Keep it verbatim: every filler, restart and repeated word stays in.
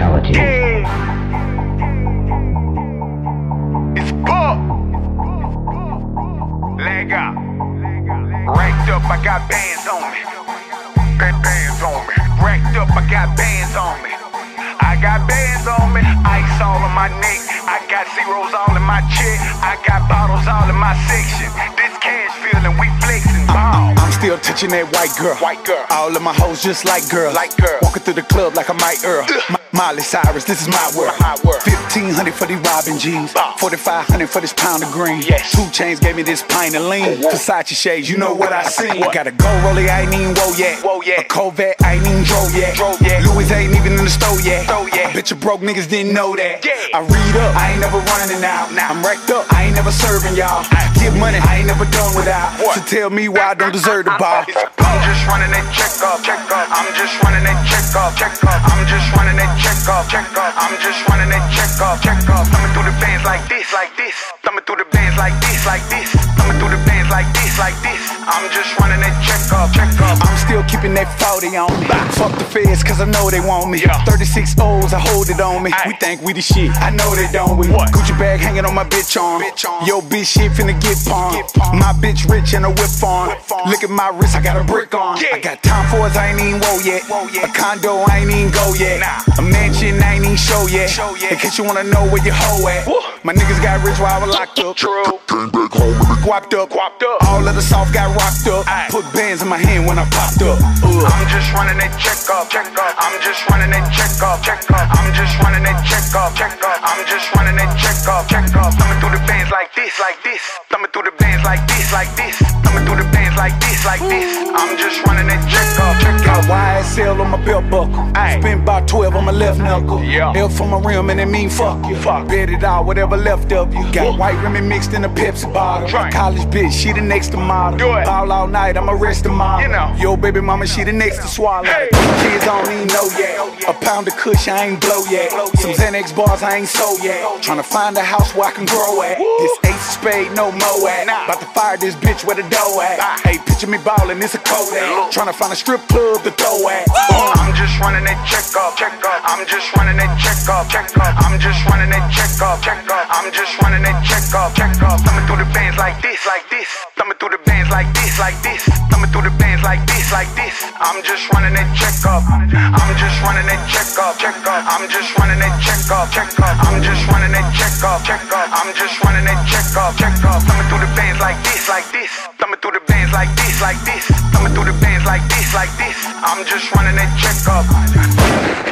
fatality. Yeah. It's Buck. Leg up. Racked up, I got bands on me. Got bands on me. Racked up, I got bands on me. I got bands on me. Ice all on my neck. I got zeros all in my check. I got bottles all in my section. This cash feeling, we flexing ball. I'm still touching that white girl. White girl. All of my hoes just like girls. Like girl. Walking through the club like a Mike Earl. M- Miley Cyrus, this is my world. My world. fifteen hundred for these Robin jeans. Bow. forty-five hundred for this pound of green. Yes. Two chains gave me this pint of lean. Whoa. Versace shades, you know what I seen. What? Got a gold rollie, I ain't even whoa yet. Whoa yet. A Corvette, I ain't even drove yet. Drove yet. Louis ain't even in the store yet. Store yet. I bet you broke niggas didn't know that. Yeah. I read up, I ain't never running out. Nah. I'm wrecked up, I ain't never serving y'all. Get money, I ain't never done without. What? So tell me why I don't deserve the ball. I'm just running that check up, check up. I'm just running that check up, check up. I'm just running that check up, check up. I'm just running that check up, check up. Thumbing through the bands like this, like this. Thumbing through the bands like this, like this. Thumbing through the bands like this, like this. I'm just running that check up, check up. I'm still keeping that forty on me. Fuck the feds, cause I know they want me. Yeah. thirty-six O's, I hold it on me. Aye. We think we the shit, I know they don't we. What? Gucci bag hanging on my bitch arm. Bitch arm. Yo, bitch shit finna get pawned. Get pawned. My bitch rich and a whip on. Whip on. Look at my wrist, I got a brick on. Yeah. I got time for us, I ain't even whoa yet. Whoa yet. A condo, I ain't even go yet. Nah. A mansion, I ain't even show yet. Show yet. In case you wanna know where your hoe at. Woo. My niggas got rich while I was locked up. True. Came back home and guapped up. Guapped up. All of the soft got rocked up. Aye. Put bands in my hand when I popped up. Ugh. I'm just running that check up, check up. I'm just running that check up, check up. I'm just running that check up, check up. I'm just running that check up, check up. Thumbing through the bands like this, like this. Thumbing through the bands like this, like this. Thumbing through the bands like this, like this. I'm just running that check up, check Got up. Y S L on my belt buckle. Aye. Spent about twelve on my left knuckle. Yeah. L for my rim and it mean fuck you. Fuck. Bet it all, whatever left of you. Got Woo. white rim mixed in a Pepsi bottle. Right. College bitch, she the next to model. Do it. All all night, I'ma rest the mom. You know. Yo, baby mama, she the next to swallow. Hey. Kids I don't even know yet. A pound of kush, I ain't blow yet. Some Xanax bars, I ain't sold yet. Tryna find a house where I can grow at. This ace of spade, no mo at. Nah. About to fire this bitch where the dough at. Ah. Hey, picture me ballin', it's a Kodak. Tryna find a strip club to throw at. I'm just running that check up, check up. I'm just running that check up, check up. I'm just running that check up, check up. I'm just running that check up, check up. Thumbing through the bands like this, like this. Thumbing through the bands like this, like this. Thumbing through the bands like this, like this. I'm just running that check up. I'm just running that check up, check up. I'm just running that check up, check up. I'm just running that check up, check up. I'm just running that check up, check up. Thumbing through the bands like this, like this. Thumbing through the bands like this, like this. Thumbing through the bands like this, like this. I'm just running that check up.